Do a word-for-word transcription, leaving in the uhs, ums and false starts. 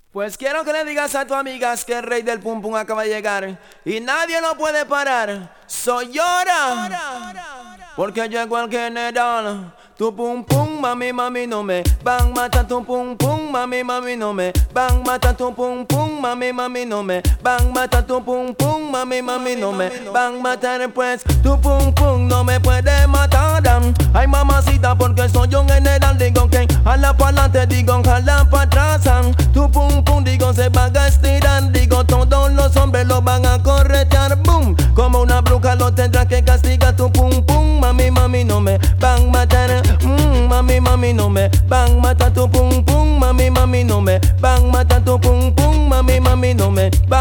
Pues quiero que le digas a tus amigas que el rey del pum pum acaba de llegar y nadie lo puede parar. Soy llora, porque llegó el general. Tu pum pum, mami, mami, no me van mata tu pum pum, mami, mami, no me van mata tu pum pum, mami, mami, no me van mata tu pum pum, mami, mami, no me van matar. Pues tu pum pum no me puede matar. Ay, mamacita, porque soy un general. Digo que jala pa' adelante, digo jala pa' atrás. Tu pum pum, digo se va a estirar. Digo todos los hombres lo van a corretear. Boom, como una bruja lo tendrá que castigar. Tu pum pum, mami, mami, no me van matar. Mm, mami, mami, no me van matar tu pum pum, mami, mami, no me van matar tu pum pum, mami, mami, no me van